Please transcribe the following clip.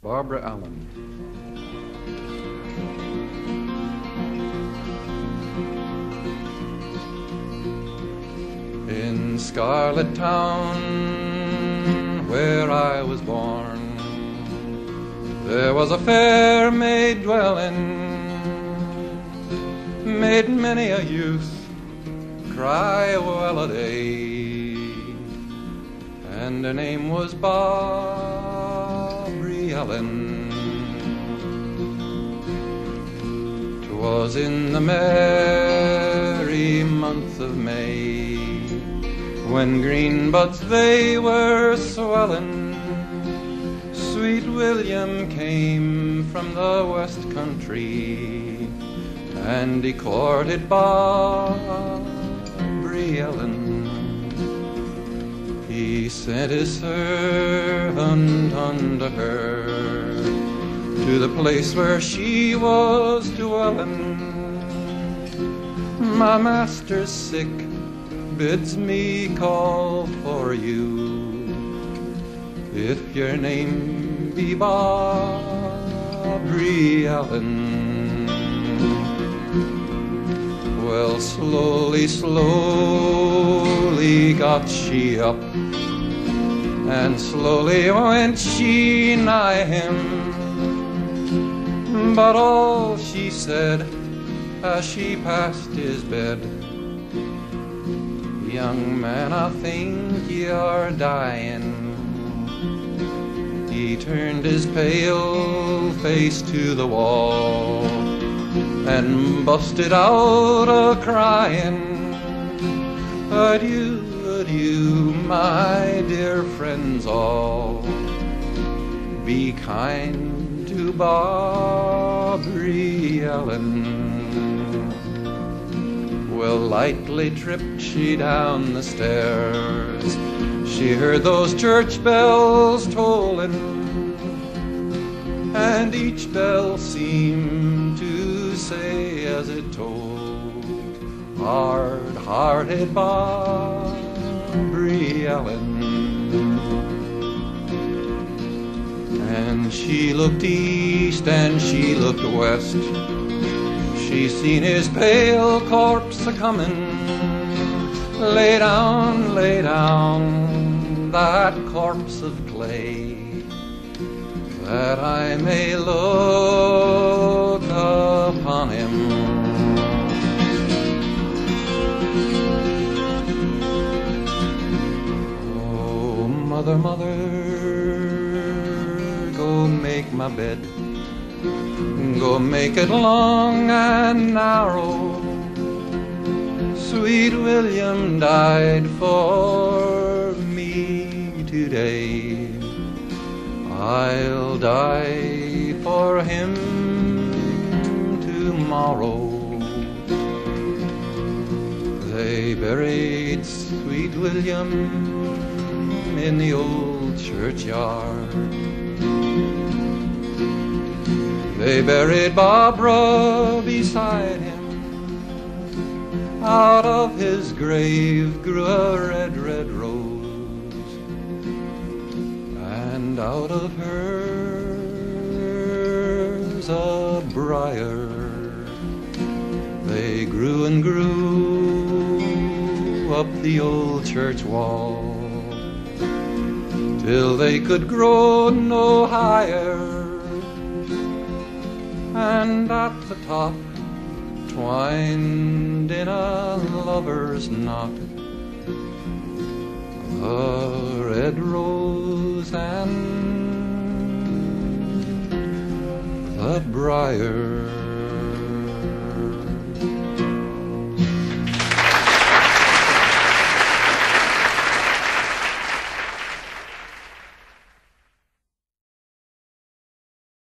Barbara Allen. In Scarlet Town, where I was born, there was a fair maid dwelling, made many a youth cry well-a-day, and her name was Barbary Allen. 'Twas in the merry month of May, when green buds they were swelling, sweet William came from the west country, and he courted Barbary Allen. He sent his servant unto her, to the place where she was dwelling. My master's sick, bids me call for you, if your name be Barbary Allen. Well, slowly, slowly got she up, and slowly went she nigh him, but all she said as she passed his bed, young man, I think you're dying. He turned his pale face to the wall and busted out a-crying. Adieu, adieu, my dear friends all, be kind to Barbary Allen. Well, lightly tripped she down the stairs, she heard those church bells tolling, and each bell seemed to say as it told, hard-hearted Barbary Allen. And she looked east and she looked west, she seen his pale corpse a-comin'. Lay down, that corpse of clay, that I may look upon him. Oh, mother, mother, go make my bed, go make it long and narrow. Sweet William died for me today, I'll die for him tomorrow. They buried sweet William in the old churchyard, they buried Barbara beside him. Out of his grave grew a red, red rose, and out of hers a briar. They grew and grew up the old church wall, till they could grow no higher, and at the top, twined in a lover's knot, a red rose and the briar.